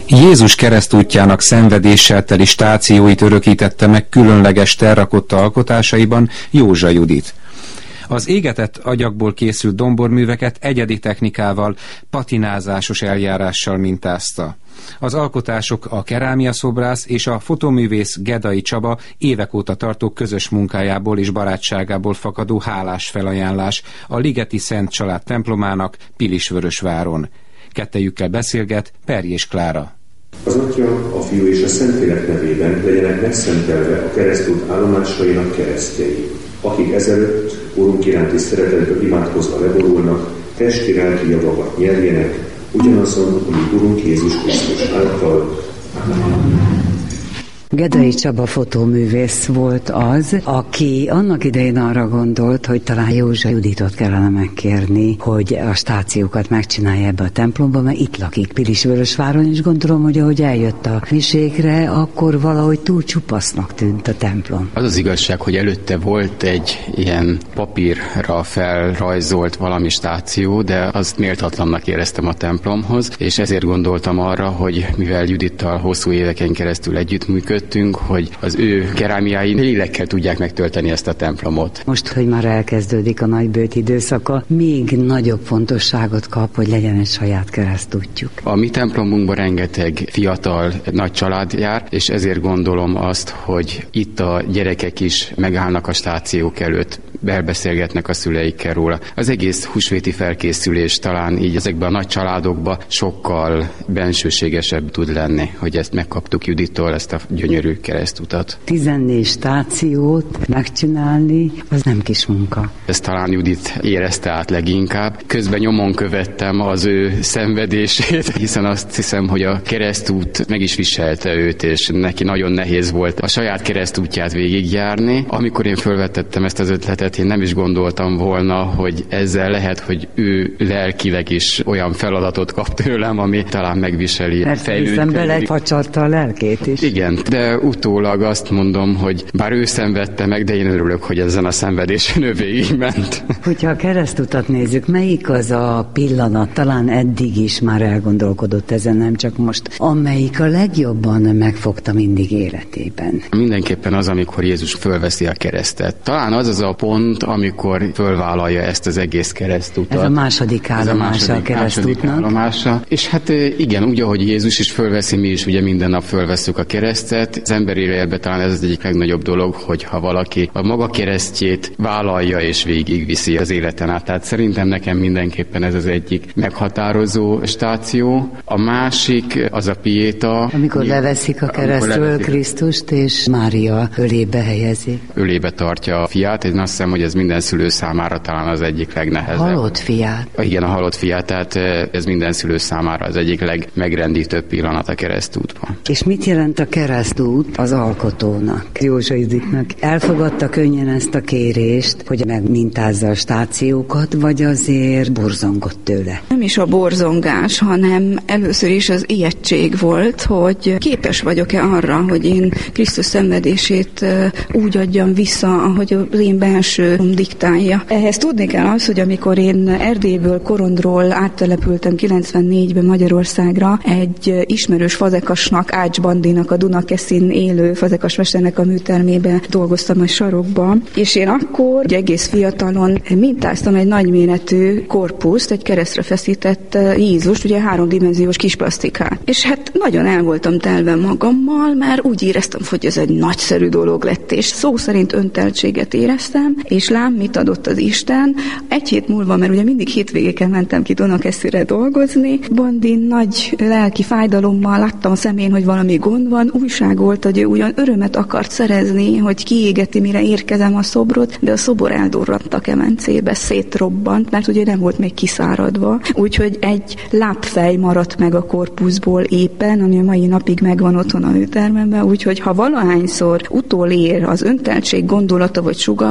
Jézus keresztútjának szenvedéssel teli stációit örökítette meg különleges terrakotta alkotásaiban Józsa Judit. Az égetett agyagból készült domborműveket egyedi technikával, patinázásos eljárással mintázta. Az alkotások a kerámiaszobrász és a fotóművész Gedai Csaba évek óta tartó közös munkájából és barátságából fakadó hálás felajánlás a Ligeti Szent Család templomának Pilisvörösváron. Kettejükkel beszélget Perjés Klára. Az Atya, a Fiú és a Szentlélek nevében legyenek megszentelve a keresztút állomásainak keresztjei, akik ezelőtt Urunk iránti szeretetből imádkozva leborulnak, testi-lelki javakat nyerjenek, ugyanazon, ami Urunk Jézus Krisztus által. Amen. Gedai Csaba fotóművész volt az, aki annak idején arra gondolt, hogy talán Józsa Juditot kellene megkérni, hogy a stációkat megcsinálja ebbe a templomba, mert itt lakik Pilisvörösváron, és gondolom, hogy ahogy eljött a miségre, akkor valahogy túl csupasznak tűnt a templom. Az az igazság, hogy előtte volt egy ilyen papírra felrajzolt valami stáció, de azt méltatlannak éreztem a templomhoz, és ezért gondoltam arra, hogy mivel Judittal hosszú éveken keresztül együttműködtünk, hogy az ő kerámiái lélekkel tudják megtölteni ezt a templomot. Most, hogy már elkezdődik a nagybőt időszaka, még nagyobb fontosságot kap, hogy legyen egy saját keresztútjuk. A mi templomunkban rengeteg fiatal, nagy család jár, és ezért gondolom azt, hogy itt a gyerekek is megállnak a stációk előtt, elbeszélgetnek a szüleikkel róla. Az egész húsvéti felkészülés talán így ezekben a nagy családokban sokkal bensőségesebb tud lenni, hogy ezt megkaptuk Judittól, ezt a gyönyörű keresztutat. 14 stációt megcsinálni, az nem kis munka. Ezt talán Judit érezte át leginkább. Közben nyomon követtem az ő szenvedését, hiszen azt hiszem, hogy a keresztút meg is viselte őt, és neki nagyon nehéz volt a saját keresztútját végigjárni. Amikor én fölvetettem ezt az ötletet, én nem is gondoltam volna, hogy ezzel lehet, hogy ő lelkileg is olyan feladatot kap tőlem, ami talán megviseli. Persze, hiszen belefacsarta a lelkét is. Igen, de utólag azt mondom, hogy bár ő szenvedte meg, de én örülök, hogy ezen a szenvedésen ő végigment. Hogyha a keresztutat nézzük, melyik az a pillanat, talán eddig is már elgondolkodott ezen, nem csak most, amelyik a legjobban megfogta mindig életében? Mindenképpen az, amikor Jézus fölveszi a keresztet. Talán az az a pont, amikor fölvállalja ezt az egész keresztutat. Ez a második állomása a keresztútnak. És hát igen, úgy, ahogy Jézus is fölveszi, mi is ugye minden nap fölvesszük a keresztet. Az emberi életben talán ez az egyik legnagyobb dolog, hogyha valaki a maga keresztjét vállalja és végigviszi az életen át. Tehát szerintem nekem mindenképpen ez az egyik meghatározó stáció. A másik az a piéta. Amikor leveszik a keresztről Krisztust, és Mária ölébe helyezi. Ölébe tartja a fiát. Én azt hiszem, hogy ez minden szülő számára talán az egyik legnehezebb. Halott fiát. Igen, a halott fiát, tehát ez minden szülő számára az egyik legmegrendítőbb pillanat a keresztútban. És mit jelent a keresztút az alkotónak, Józsa Juditnak? Elfogadta könnyen ezt a kérést, hogy megmintázza a stációkat, vagy azért borzongott tőle? Nem is a borzongás, hanem először is az ijegység volt, hogy képes vagyok-e arra, hogy én Krisztus szenvedését úgy adjam vissza, ahogy az én belső diktálja. Ehhez tudni kell az, hogy amikor én Erdélyből, Korondról áttelepültem 94-ben Magyarországra, egy ismerős fazekasnak, Ács Bandinak, a Dunakeszin élő fazekasmesternek a műtermébe dolgoztam a sarokba, és én akkor egész fiatalon mintáztam egy nagyméretű korpuszt, egy keresztre feszített Jézust, ugye 3-dimenziós kis plasztikát. És hát nagyon el voltam telve magammal, mert úgy éreztem, hogy ez egy nagyszerű dolog lett, és szó szerint önteltséget éreztem, és lám, mit adott az Isten. Egy hét múlva, mert ugye mindig hétvégéken mentem ki Dunakeszire dolgozni, Bandin nagy lelki fájdalommal láttam a szemén, hogy valami gond van, újságolt, hogy ő ugyan örömet akart szerezni, hogy kiégeti, mire érkezem a szobrot, de a szobor eldurradt a kemencébe, szétrobbant, mert ugye nem volt még kiszáradva. Úgyhogy egy lábfej maradt meg a korpuszból éppen, ami a mai napig megvan otthon a műtermemben, úgyhogy ha valahányszor utolér az önteltség gondolata vagy sugallata,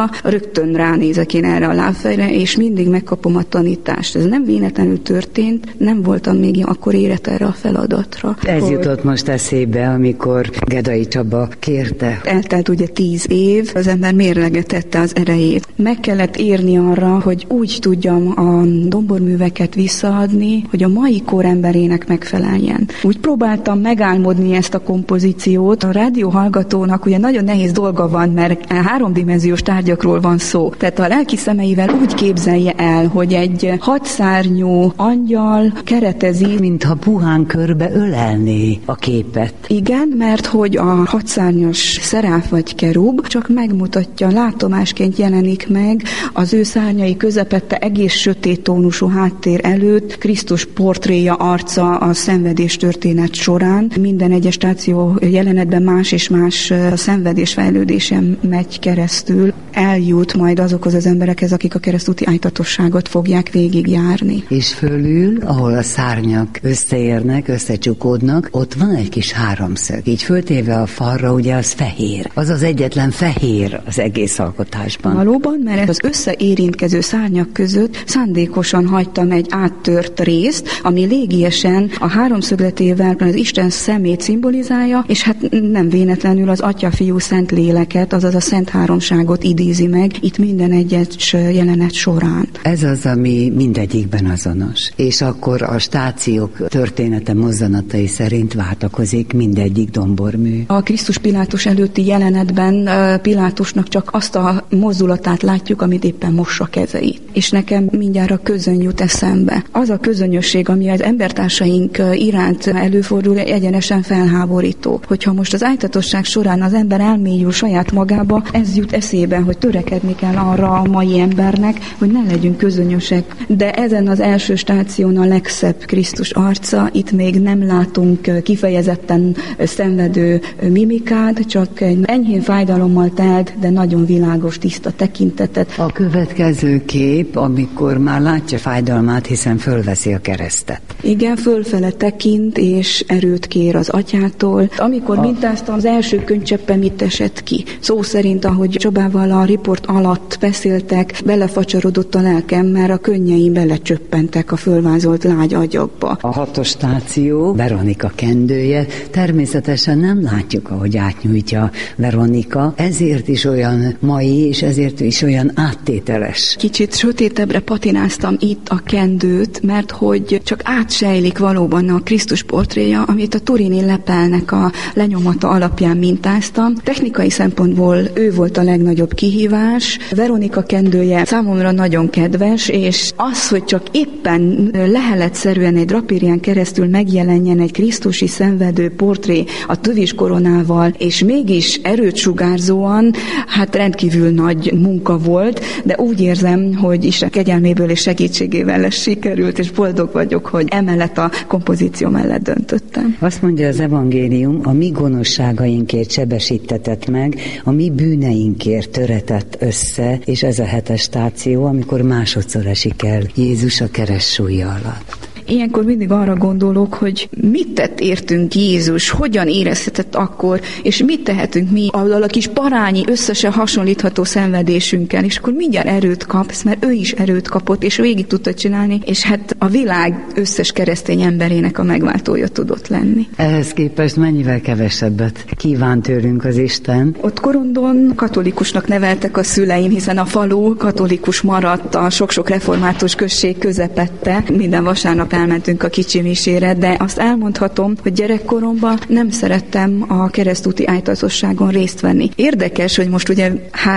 lábfejra, rögtön ránézek én erre a lábfejre, és mindig megkapom a tanítást. Ez nem véletlenül történt, nem voltam még akkor érett erre a feladatra. Ez jutott most eszébe, amikor Gedai Csaba kérte. Eltelt ugye 10 év, az ember mérlegetette az erejét. Meg kellett érni arra, hogy úgy tudjam a domborműveket visszaadni, hogy a mai kor emberének megfeleljen. Úgy próbáltam megálmodni ezt a kompozíciót. A rádióhallgatónak ugye nagyon nehéz dolga van, mert 3-dimenziós tárgyakról van szó. Tehát a lelki szemeivel úgy képzelje el, hogy egy 6 szárnyú angyal keretezi. Mintha puhán körbe ölelné a képet. Igen, mert hogy a 6 szárnyas szeráf vagy kerub csak megmutatja, látomásként jelenik meg az ő szárnyai közepette egész sötét tónusú háttér előtt Krisztus portréja, arca a szenvedés történet során. Minden egyes stáció jelenetben más és más szenvedés fejlődésen megy keresztül. Eljut majd azokhoz az emberekhez, akik a keresztúti ájtatosságot fogják végigjárni. És fölül, ahol a szárnyak összeérnek, összecsukódnak, ott van egy kis háromszög. Így föltéve a falra, ugye az fehér. Az az egyetlen fehér az egész alkotásban. Valóban, mert az összeérintkező szárnyak között szándékosan hagytam egy áttört részt, ami légiesen a háromszögletével az Isten szemét szimbolizálja, és hát nem véletlenül az Atya, Fiú, Szent Léleket, azaz a Szent Háromságot idézi meg itt minden egyes jelenet során. Ez az, ami mindegyikben azonos. És akkor a stációk története mozzanatai szerint váltakozik mindegyik dombormű. A Krisztus Pilátus előtti jelenetben Pilátusnak csak azt a mozdulatát látjuk, amit éppen mossa kezeit. És nekem mindjárt a közöny jut eszembe. Az a közönyösség, ami az embertársaink iránt előfordul, egyenesen felháborító. Hogyha most az ájtatosság során az ember elmélyül saját magába, ez jut eszébe, hogy törekedni kell arra a mai embernek, hogy ne legyünk közönyösek. De ezen az első stáción a legszebb Krisztus arca, itt még nem látunk kifejezetten szenvedő mimikát, csak egy enyhén fájdalommal telt, de nagyon világos, tiszta tekintetet. A következő kép, amikor már látja fájdalmát, hiszen fölveszi a keresztet. Igen, fölfele tekint, és erőt kér az atyától. Amikor mintáztam, az első könycseppe mit esett ki? Szó szerint, ahogy Csabával a riport alatt beszéltek, belefacsarodott a lelkem, mert a könnyeim belecsöppentek a fölvázolt lágy agyakba. A 6. stáció, Veronika kendője, természetesen nem látjuk, ahogy átnyújtja Veronika, ezért is olyan mai, és ezért is olyan áttételes. Kicsit sötétebbre patináztam itt a kendőt, mert hogy csak átsejlik valóban a Krisztus portréja, amit a turini lepelnek a lenyomata alapján mintáztam. Technikai szempontból ő volt a legnagyobb kihívás. Veronika kendője számomra nagyon kedves, és az, hogy csak éppen leheletszerűen egy drapérián keresztül megjelenjen egy krisztusi szenvedő portré a tövis koronával, és mégis erőt sugárzóan, hát rendkívül nagy munka volt, de úgy érzem, hogy Isten kegyelméből és segítségével ez sikerült, és boldog vagyok, hogy emellett a kompozíció mellett döntöttem. Azt mondja az evangélium, a mi gonoszságainkért sebesítetett meg, a mi bűneinkért töretett össze, és ez a 7. stáció, amikor másodszor esik el Jézus a keresztsúlya alatt. Ilyenkor mindig arra gondolok, hogy mit tett értünk Jézus, hogyan érezhetett akkor, és mit tehetünk mi a kis parányi, összesen hasonlítható szenvedésünkkel, és akkor mindjárt erőt kapsz, mert ő is erőt kapott, és végig tudta csinálni, és hát a világ összes keresztény emberének a megváltója tudott lenni. Ehhez képest mennyivel kevesebbet kíván tőlünk az Isten? Ott Korondon katolikusnak neveltek a szüleim, hiszen a falu katolikus maradt a sok-sok református község közepette. Minden vasárnap elmentünk a kicsi misére, de azt elmondhatom, hogy gyerekkoromban nem szerettem a keresztúti ájtatosságon részt venni. Érdekes, hogy most ugye,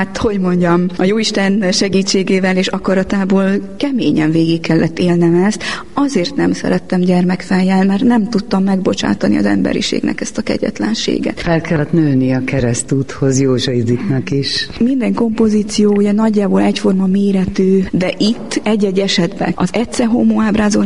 a Jóisten segítségével és akaratából keményen végig kellett élnem ezt. Azért nem szerettem gyermekfejjel, mert nem tudtam megbocsátani az emberiségnek ezt a kegyetlenséget. Fel kellett nőni a keresztúthoz Józsa Juditnak is. Minden kompozíciója nagyjából egyforma méretű, de itt egy-egy esetben az ecce homo ábrázolásnál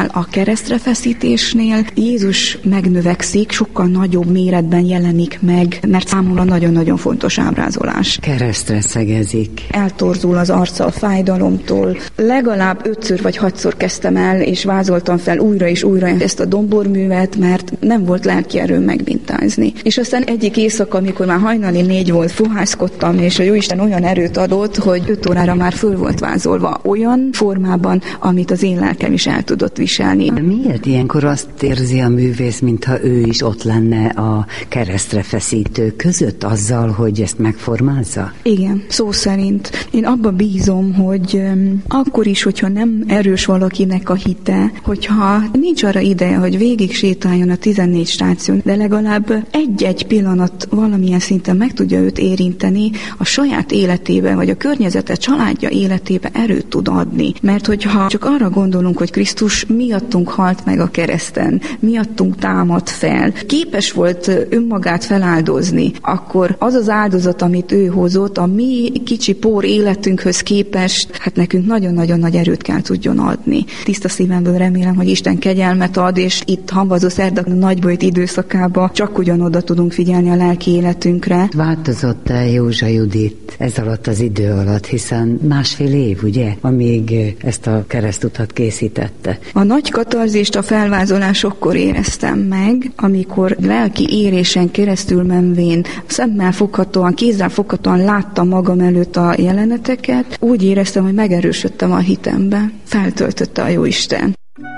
annál a keresztre feszítésnél Jézus megnövekszik, sokkal nagyobb méretben jelenik meg, mert számomra nagyon-nagyon fontos ábrázolás. Keresztre szegezik. Eltorzul az arca a fájdalomtól. Legalább 5-ször vagy 6-szor kezdtem el, és vázoltam fel újra és újra ezt a domborművet, mert nem volt lelki erőm megmintázni. És aztán egyik éjszaka, amikor már hajnali 4 volt, fohászkodtam, és a Jóisten olyan erőt adott, hogy 5 órára már föl volt vázolva olyan formában, amit az én lelkem is el tudott viselni. De miért ilyenkor azt érzi a művész, mintha ő is ott lenne a keresztre feszítők között azzal, hogy ezt megformázza? Igen, szó szerint. Én abba bízom, hogy akkor is, hogyha nem erős valakinek a hite, hogyha nincs arra ideje, hogy végig sétáljon a 14 stáción, de legalább egy-egy pillanat valamilyen szinten meg tudja őt érinteni, a saját életébe, vagy a környezete, családja életébe erőt tud adni. Mert hogyha csak arra gondolunk, hogy Krisztus miattunk halt meg a kereszten, miattunk támad fel, képes volt önmagát feláldozni, akkor az az áldozat, amit ő hozott, a mi kicsi pór életünkhöz képest, hát nekünk nagyon-nagyon nagy erőt kell tudjon adni. Tiszta szívemből remélem, hogy Isten kegyelmet ad, és itt Hamvazó Szerda nagybajt időszakába csak ugyanoda tudunk figyelni a lelki életünkre. Változott-e Józsa Judit ez alatt az idő alatt, hiszen 1,5 év, ugye, amíg ezt a keresztutat készítette? A nagy katarzist, a felvázolásokkor éreztem meg, amikor lelki érésen keresztül menvén, szemmel foghatóan, kézzel foghatóan láttam magam előtt a jeleneteket, úgy éreztem, hogy megerősödtem a hitembe. Feltöltötte a Jóisten.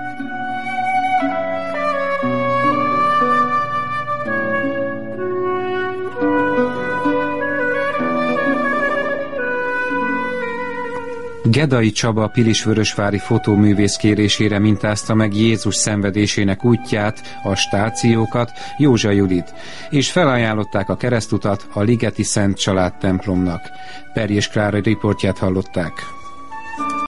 Gedai Csaba pilisvörösvári fotóművész kérésére mintázta meg Jézus szenvedésének útját, a stációkat Józsa Judit, és felajánlották a keresztutat a Ligeti Szent Család templomnak. Perjés Klára riportját hallották.